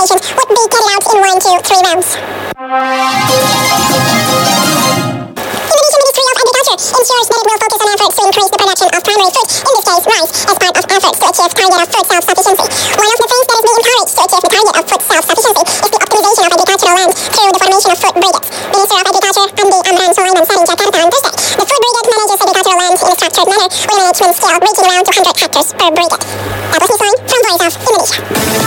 examination would be carried out in 1 to 3 rounds. Indonesian Ministry of Agriculture ensures that it will focus on efforts to increase the production of primary food, in this case rice, as part of efforts to achieve target of food self-sufficiency. One of the things that is being encouraged to achieve the target of food self-sufficiency is the optimization of agricultural land through the formation of food brigades. Minister of Agriculture Andi Amran Sulaiman said in Jakarta on Thursday, the food brigade manages agricultural land in a structured manner with a management scale reaching around 200 hectares per brigade. That was Miss Line from Voice of Indonesia.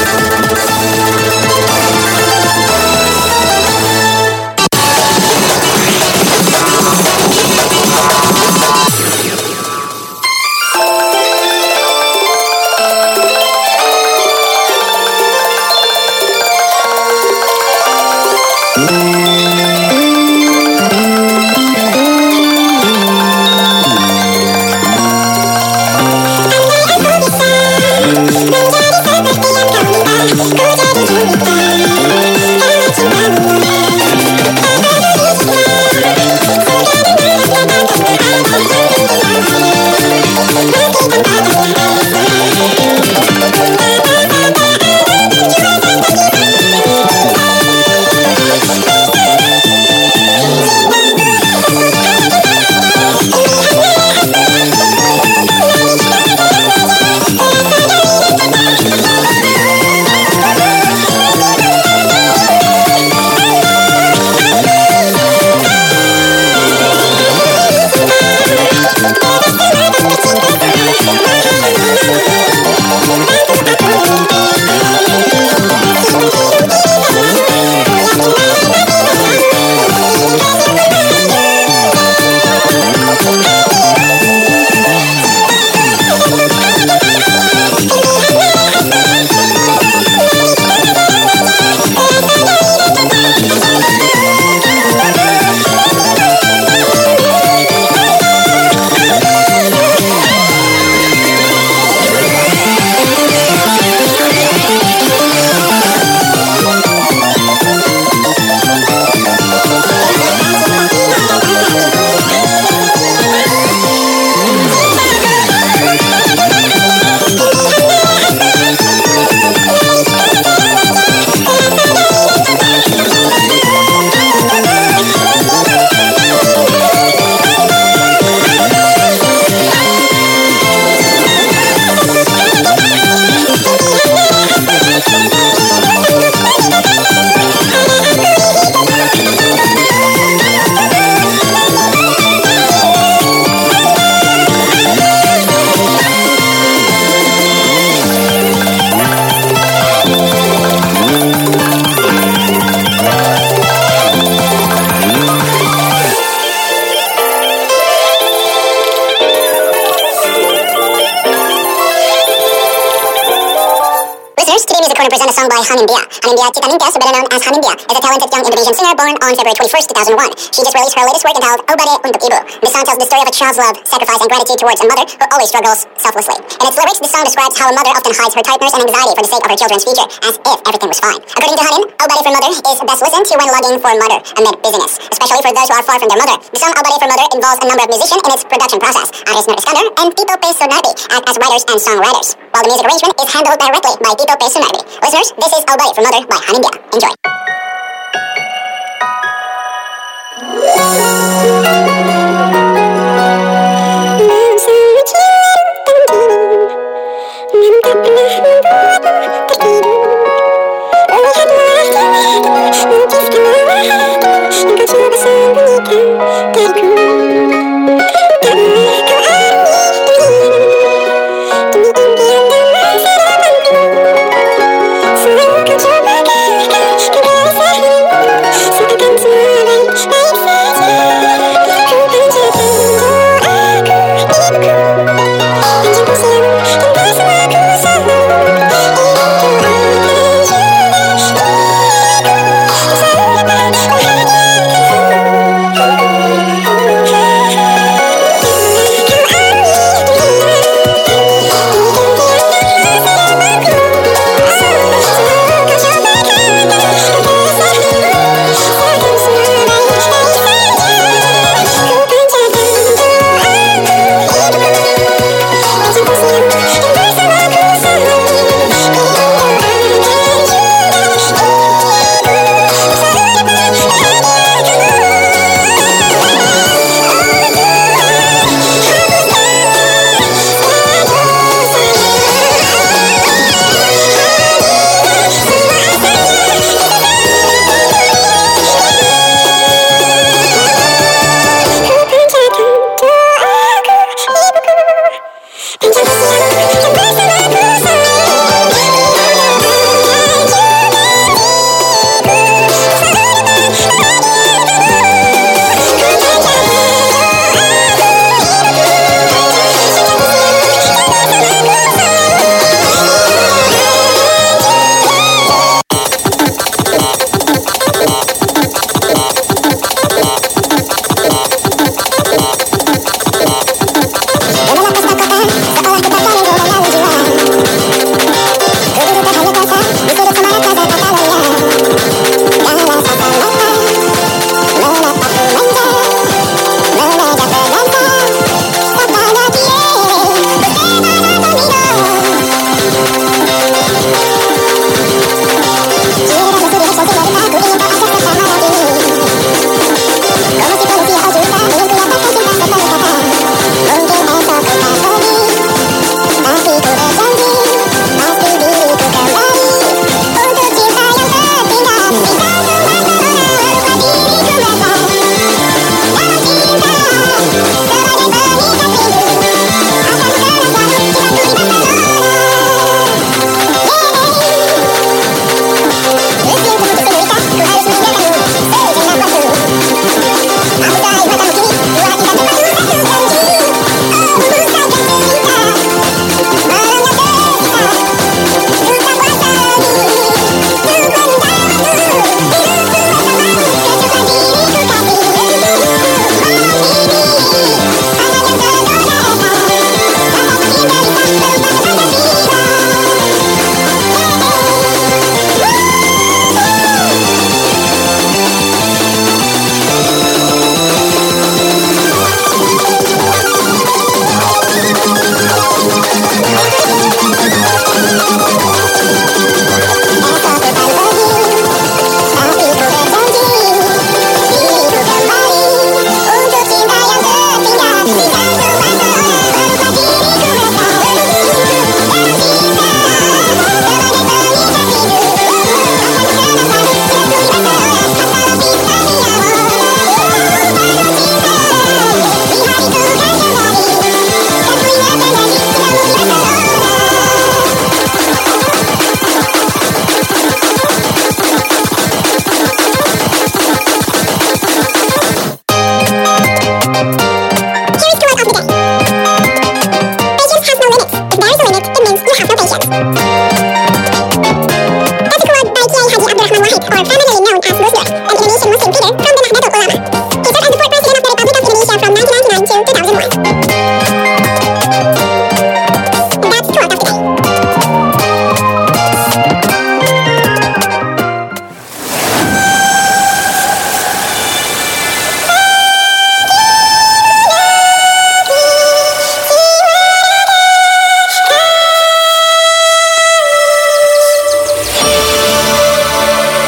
Present a song by Hanindya. Hanindya Citaningtyas, better known as Hanindya, is a talented young Indonesian singer born on February 21st, 2001. She just released her latest work entitled Obade Untuk Ibu. This song tells the story of a child's love, sacrifice, and gratitude towards a mother who always struggles selflessly. In its lyrics, the song describes how a mother often hides her tightness and anxiety for the sake of her children's future, as if everything was fine. According to Hanin, Obade for Mother is best listened to when longing for mother amid busyness, especially for those who are far from their mother. The song Obade for Mother involves a number of musicians in its production process. Aris Nur Iskandar and Tito P. Sunardi act as writers and songwriters, while the music arrangement is handled directly by Tito P. Sunardi. Listeners, this is Obade for Mother by Hanindya. Enjoy.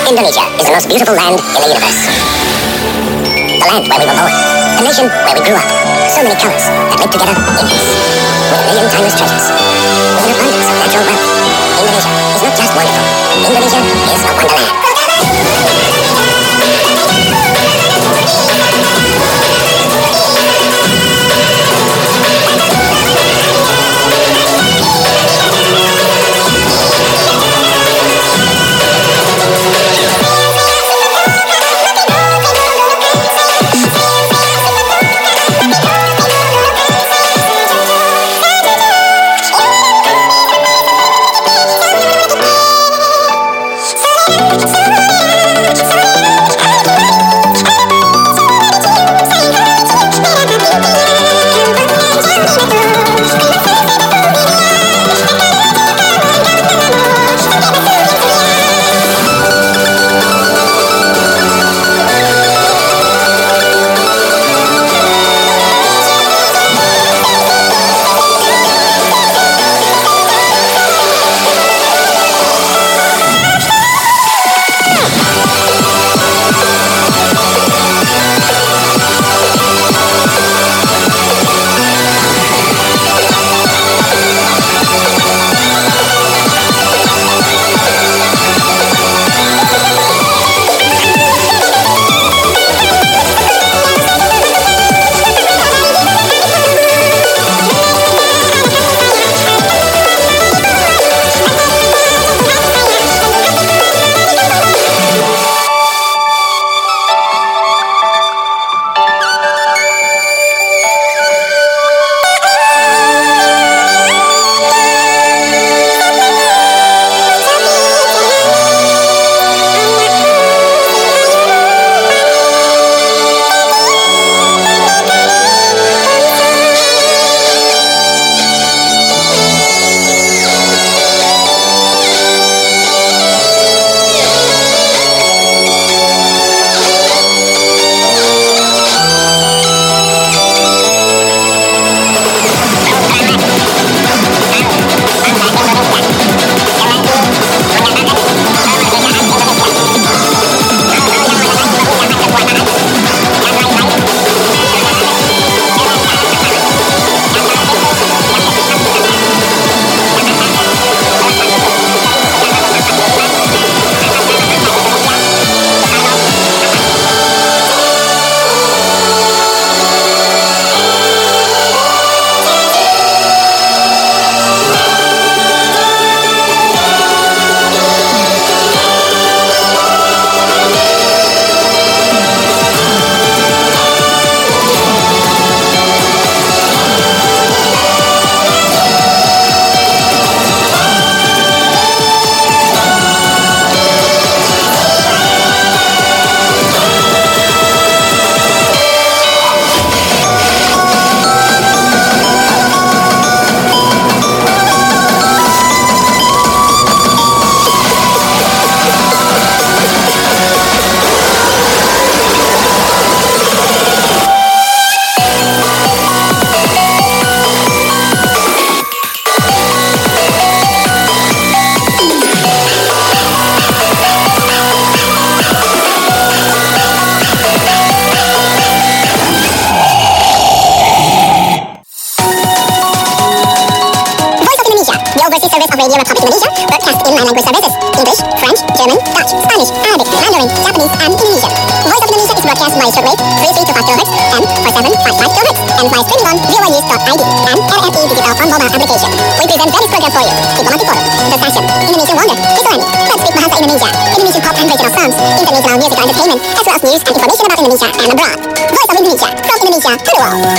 Indonesia is the most beautiful land in the universe. The land where we were born. The nation where we grew up. So many colors that live together in peace. With a million timeless treasures. With an abundance of natural wealth. Indonesia is not just wonderful. Indonesia is a wonderland. Radio Republic Indonesia, broadcast in 9 language services: English, French, German, Dutch, Spanish, Arabic, Mandarin, Japanese, and Indonesian. Voice of Indonesia is broadcast via shortwave 3325 kHz and 4755 kHz and via streaming on voanews.id and RRI Digital on mobile application. We present various program for you. Diplomatic Forum, The Session, Indonesian Wonder, Islami, Let's Speak Bahasa Indonesia, Indonesian pop and regional songs, international musical entertainment, as well as news and information about Indonesia and abroad. Voice of Indonesia, from Indonesia to the world.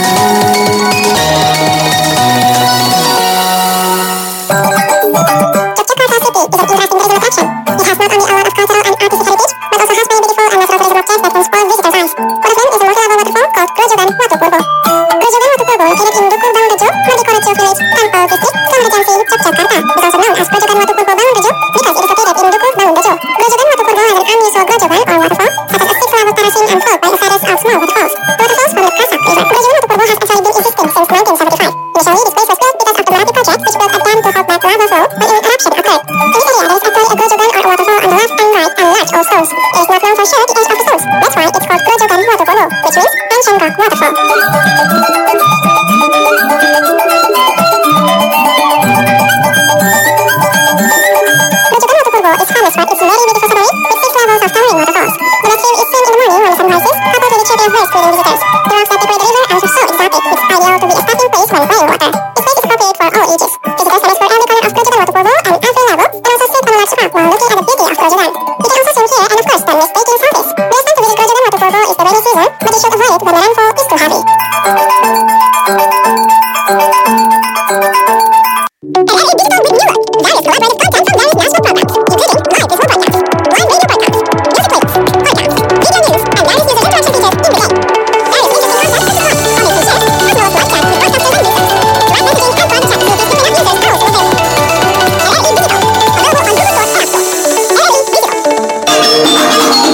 Yogyakarta City is an interesting visual attraction. It has not only a lot of cultural and artistic heritage, but also has many beautiful and natural visual objects that can spoil visitors' eyes. One of them is a multi-level waterfall called Grojogan Waterpurbo. Grojogan Waterpurbo, located in Duku Bangun Rejo, Madikorejo Village, Tampel District, Sulawesi, Yogyakarta, is also known as Grojogan Waterpurbo Bangun Rejo because it is located in Duku Bangun Rejo. Grojogan Waterpurbo has an unusual grojogan or waterfall, such as a six-level terracing and followed by a series of small waterfalls. The waterfalls from the Kasak River. Grojogan Waterpurbo has actually been existing since 1975. waterfall. Grojogan Waterfall is famous for its very beautiful scenery with 6 levels of towering waterfalls. The best view is seen in the morning when the sun rises, coupled with a chirping of birds greeting visitors. The rocks that decorate the river are so exotic, it's ideal to be a stopping place when playing water. This place is appropriate for all ages. Visitors can explore every corner of Grojogan Waterfall and every level, and also sit on a large rock while looking at the beauty of Grojogan. You can also swim here and of course don't miss taking selfies. The best time to visit Grojogan Waterfall is the rainy season, but you should avoid it when the rainfall is too heavy. Various collaborative content from various national programs, including live visual podcasts, live radio podcasts, music playlists, podcasts, video news, and various user interaction features in the game. Various interesting content is on comments and shares, as well as live chat with broadcasters and users. Live messaging and private chat with discriminant users are also available. LRE Digital, available on Google Store and App Store. LRE Digital.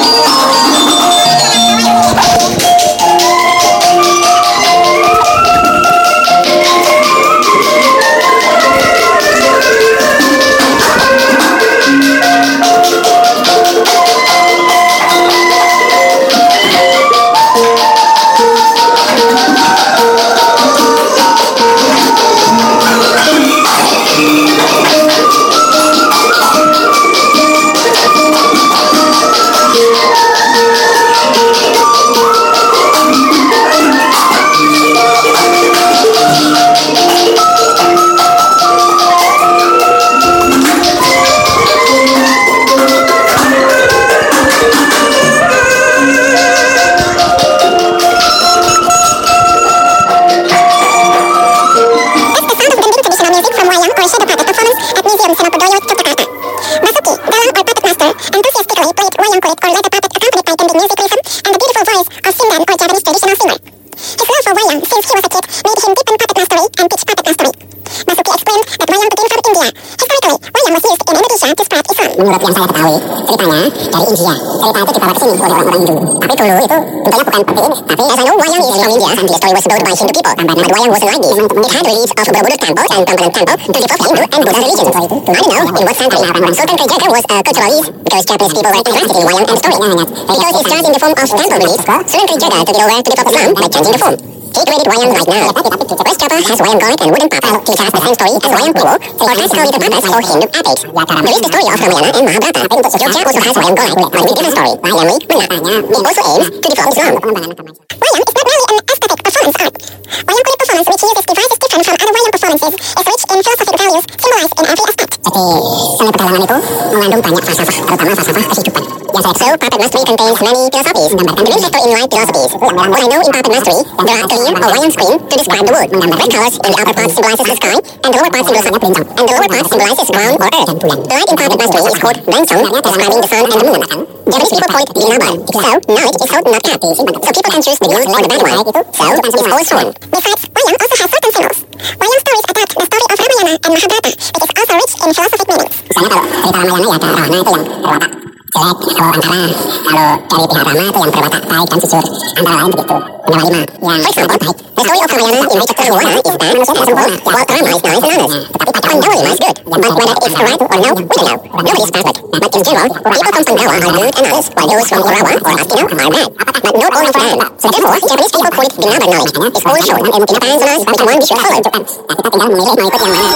Menurut yang saya ketahui, ceritanya dari India. Cerita itu dibawa ke sini oleh orang-orang Hindu. Tapi dulu itu bentuknya bukan seperti ini. Tapi as I know, wayang is from India and the story was built by Hindu people. But wayang wasn't like this. It had reliefs of Borobudur temple and Prambanan temple to the Hindu and Buddha religions. I don't know in what century. Sultan Klijaga was a culturalist because Japanese people were interested in wayang and story. Because it's just in the form of temple reliefs, Sultan Klijaga took it over to the top Islam by changing the form. He created wayang right now. West Java has wayang god and wooden papa. He has the same story as wayang kuwo or classical little papas for Hindu epics. There is the story of Ramayana and Mahabharata. Jogja also has wayang god, but with different story. Namely, it also aims to develop Islam. Wayang is not merely an aesthetic performance art. Wayang kulit performance, which uses devices different from other wayang performances, is rich in philosophic values symbolized in every aspect. Jadi, seni petualangan itu mengandung banyak falsafah, terutama falsafah kehidupan. So, puppet mastery contains many philosophies. The main factor in light philosophies. What I know in puppet mastery, there are atelier or wayang screen to describe the wood. The red colors in the upper part symbolizes the sky, and the lower part symbolizes ground or earth. The light in puppet mastery is called Dansong, describing the sun and the moon. Japanese people call it Ginabar. So, knowledge is sold not cut. So people can choose the good or the bad one. So, it's always shown. Besides, wayang also has certain symbols. Wayang stories adapt the story of Ramayana and Mahabharata, which is also rich in philosophic meanings. Misalnya kalau cerita Ramayana ya ke Rahana itu yang berwatak jelek, kalau Antara kalau dari pihak Rama itu yang berwatak baik dan jujur, antara lain begitu. Pendapat 5. For example, the story of Ramayana in which Chapter 1 is that manusia tidak sempurna, while Rama is nice and honest. Tetapi pada Pandawa 5 is good. But whether it's right or no, we don't know. Nobody is perfect. But in general, people from Pandawa are good and honest, while those from Korawa or Astino are bad. But not all of them. So therefore, Japanese people call it Ginabar knowledge. It's always shown. It depends on us which one we should follow. Kita tinggal memilih mau ikut yang mana.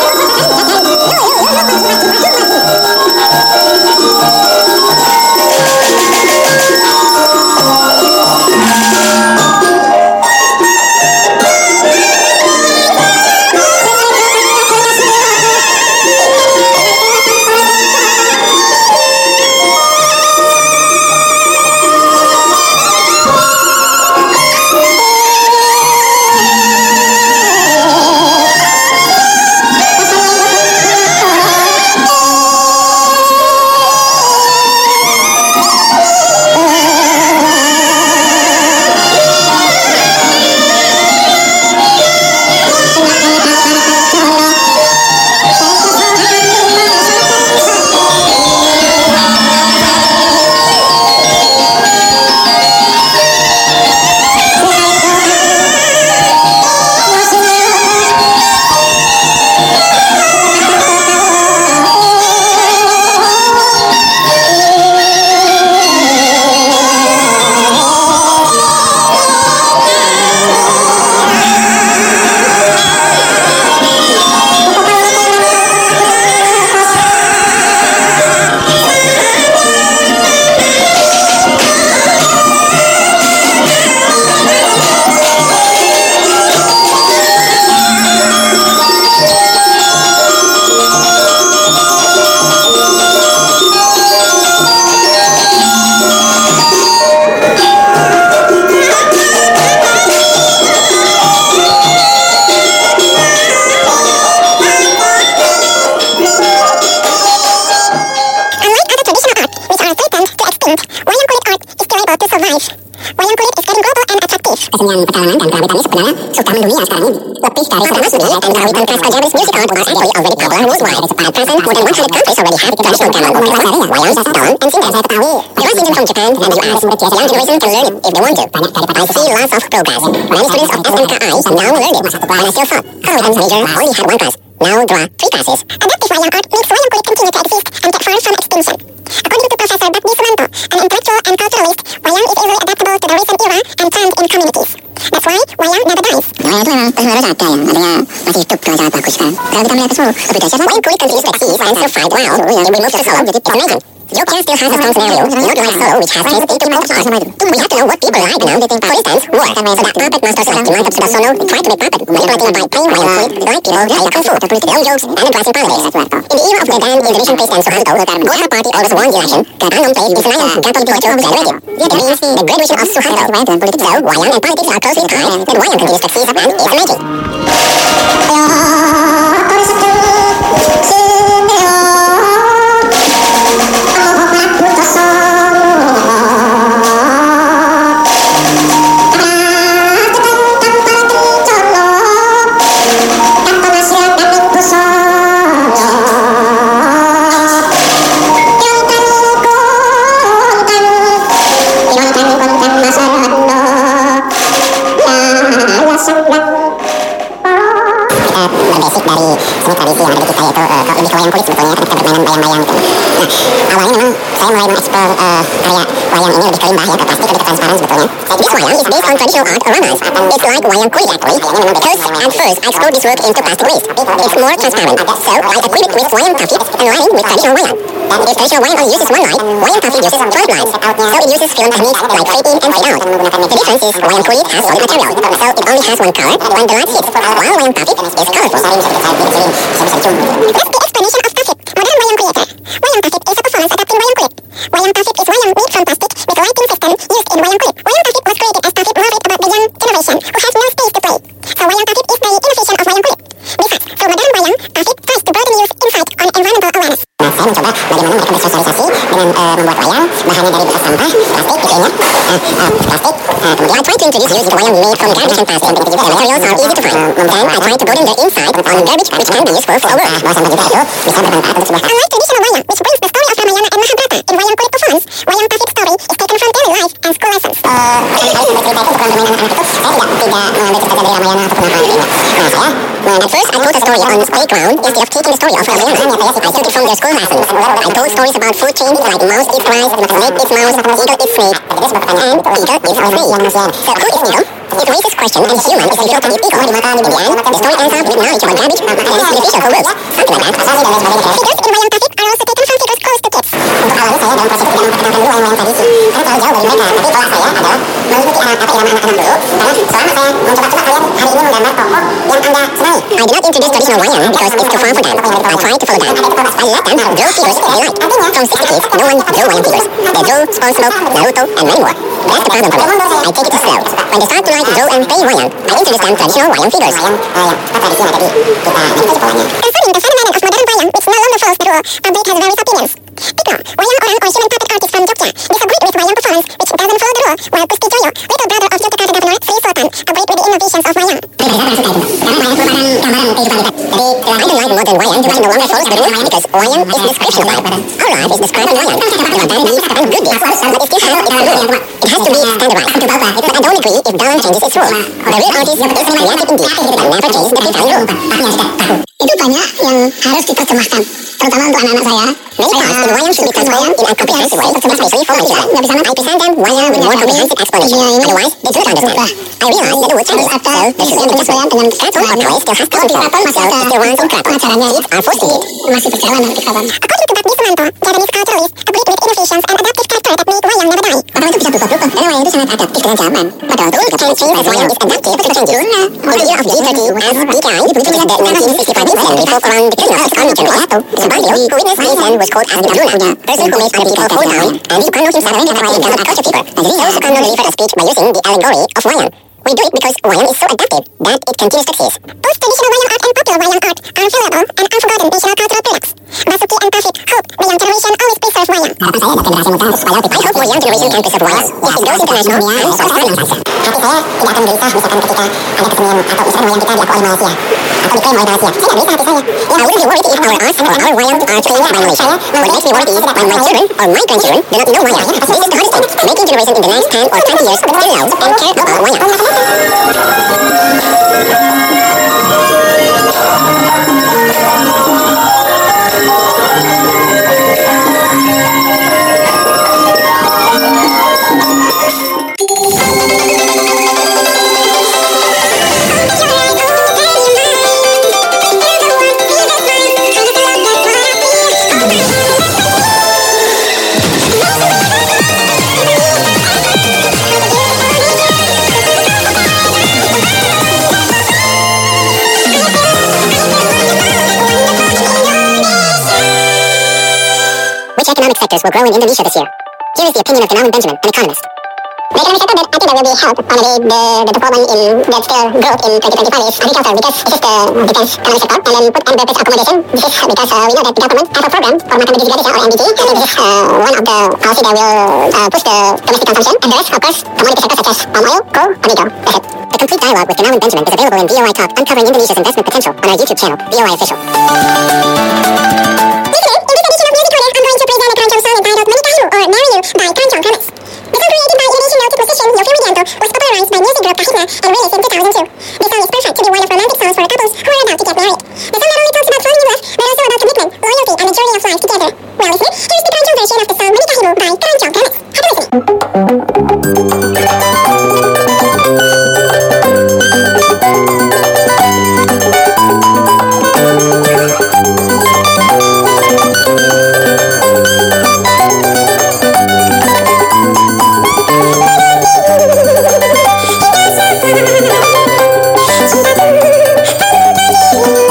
are threatened to extinct, wayang kulit art is still able to survive. Wayang kulit is getting global and attractive. Kesenian petualangan dan kerawitannya sebenarnya sudah mendunia sekarang ini. Lebih dari 100 seni dan kerawitan classical Japanese music art are actually already popular worldwide. At present, more than 100 countries already have traditional gamelan of wayang, dawn, and singers. There are singers from Japan and the US. The young generation can learn it if they want to. I see lots of progress. Many students of SMKI now learn it. When I still thought Karawitan major only had one class. Now there are 3 classes. Adaptive wayang art makes wayang kulit continue to exist and get far from extinction. According to Professor Bakti Suwanto, an intellectual and culturalist, wayang is easily adaptable to the recent era and trend in communities. That's why wayang never dies. Wayang itu memang terus menerus ada ya, artinya masih hidup dengan sangat bagus kan. Kalau kita melihat ke Solo, berbeda saja. Wayang kulit continues to exist and survive well. If we move to Solo, it's amazing. Jogja still has a strong scenario, not like Solo, which has changed into pop art. We have to know what people like now. For instance, war. So that puppet masters like Dimantap Sudarsono try to make puppet, manipulating by playing wayang kulit, like people like Kung Fu, their own jokes, and addressing politics. In the era of the then Indonesian President Suharto, Golkar Party always won the election. Gatanong played in Senayan, Gatot Diojo generated. It means the graduation of Suharto. So, wayang and politics are closely tied, and wayang continues to exist and is amazing. Berbasic dari seni tradisi yang ada di kita yaitu lebih ke wayang kulit sebetulnya ketika permainan bayang-bayang itu. Nah, awalnya memang saya mulai mengeksplor karya wayang ini lebih ke limbah ya, ke plastik, lebih ke transparan sebetulnya. This wayang is based on traditional art oramas. It's like wayang kulit actually, because at first I explored this work into plastic waste. It's more transparent, so I equip it with wayang tafit and lining with traditional wayang. If traditional wayang only uses one light, wayang tafit uses 12 lights, so it uses film techniques like fade in and fade out. The difference is wayang kulit has solid material, so it only has one color when the light hits, while wayang tafit is colorful. That's the explanation of tafit, modern wayang creator. Wayang tafit is a performance adapting wayang kulit. Wayang tafit is wayang made from plastic with lighting system used in wayang kulit. Wayang tafit was created as tafit worried about the young generation who has no space to play. So wayang tafit is the innovation of wayang kulit. Besides, so modern wayang tafit tries to broaden youth insight on environmental awareness. Nah, saya mencoba bagaimana mereka bersosialisasi dengan membuat wayang, bahannya dari bekas sampah, plastik gitu ya. Plastik. Kemudian I try to introduce youth to wayang made from garbage and plastic. The materials are easy to find. Then I try to broaden their insight on garbage which can be useful for work. Bahwa sampah juga itu bisa bermanfaat untuk sebuah. Unlike traditional wayang, which brings the story of Ramayana and Mahabharata in wayang kulit performance, wayang tafit story is taken from daily life and school lessons. Kali-kali sampai cerita itu untuk permainan anak-anak itu, saya tidak mengambil cerita dari Ramayana ataupun apa lainnya. Nah, saya at first I told a story on playground instead of taking the story of Ramayana. I took it from their school lessons. I told stories about food chain like mouse eats rice, snake eats mouse, eagle eats snake, and eagle eats snake. So who is eagle? It raises question and human is difficult to eat eagle. In the end, the story ends up with knowledge about garbage and is beneficial for works. Something like that. Figures in wayang tafit are also taken from figures close to kids. Untuk awalnya saya dalam proses itu tidak memperkenalkan dulu wayang-wayang tradisi karena terlalu jauh dari mereka. Tapi pola saya adalah mengikuti irama anak-anak dulu. Karena selama saya mencoba-coba kalian hari ini menggambar tokoh yang anda senangi. I did not introduce traditional wayang because it's too far for them. I tried to follow them. I let them draw figures they like. From 60 kids, no one drew wayang figures. They drew SpongeBob, Naruto, and many more. That's the problem for me. I take it slow. When they start to like draw and play wayang, I introduce them traditional wayang figures. Concerning the phenomenon of modern wayang, which no longer follows the rule, public has various opinions. Tikno, wayang orang or human puppet artist from Jogja, disagreed with wayang performance, which doesn't follow the rule, while Gusti Joyo, little brother of Yogyakarta Governor Sri Sultan, agreed with the innovations of wayang. I don't like modern wayang, which no longer follows the rule, because wayang is the description of life. Our life is described in wayang. There are bad deeds and good deeds, but it still has its rule. It has to be standardized. But I don't agree if Dalam changes its rule. The real artist is creative indeed, but never changes the prevailing rule. Itu banyak yang harus diterjemahkan, terutama untuk anak-anak saya. Many parts in wayang should be transformed in a comprehensive way, especially for my children. I present them wayang with more comprehensive explanation, otherwise they do not understand. I realize that the word changes, so there should be an adjustment. Kraton or Troy still has culture, so if there was in Kraton, kids are forced to eat. Masih berjalan nanti Kraton. According to Bakti Suwanto, Japanese culturalist agreed with innovations and adaptive character that made wayang never die. Padahal itu bisa berubah-ubah, karena wayang itu sangat adaptif dengan zaman. Padahal itu can change as wayang is adaptive to changes. In the year of G30 as PKI, the 1965 incident before around the killing of his army general, Subandio, who witnessed the incident, was called as the Luna, person who made other people fall down, and Sukarno himself acted as a culture keeper. So Sukarno delivered a speech by using the allegory of wayang. We do it because wayang is so adaptive that it continues to exist. Both traditional wayang art and popular wayang art are valuable and unforgotten national cultural products. Basuki and Tawfiq hope the young generation always preserve wayang. Harapan saya dan generasi muda supaya lebih baik. I hope more young generation can preserve wayang. If it goes international, and so saja. Hati saya tidak akan gelisah misalkan ketika ada kesenian atau misalkan wayang kita diakui oleh Malaysia atau diklaim oleh Malaysia. Saya tidak gelisah hati saya. Yeah, I wouldn't be worried if our art or our wayang are claimed by Malaysia. What makes me worried is when my children or my grandchildren do not know wayang. This is the hardest thing, making generation in the next 10 or 20 years still love and care about wayang. Which economic sectors will grow in Indonesia this year? Here is the opinion of Gunawan Benjamin, an economist. The economic sector that I think that will be helped on the development in that still growth in 2025 is agriculture because this is the defense economic sector and then food and beverage accommodation. This is because we know that the government has a program for Makan Negeri Gratis or MDG. I think this is one of the policy that will push the domestic consumption and the rest of course commodity sectors such as palm oil, coal, or nickel. That's it. The complete dialogue with Gunawan Benjamin is available in VOI Talk Uncovering Indonesia's Investment Potential on our YouTube channel, VOI Official. Or Marry You by Kanchong Promise. The song created by Indonesian noted musician Yovie Widianto was popularized by music group Kahitna and released in 2002. This song is perfect to be one of romantic songs for couples who are about to get married. The song not only talks about falling in love, but also about commitment, loyalty, and the journey of life together. Well, listener, here's the Kanchong version of the song Menikahimu by Kanchong Promise. Happy listening!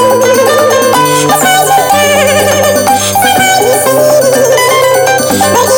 But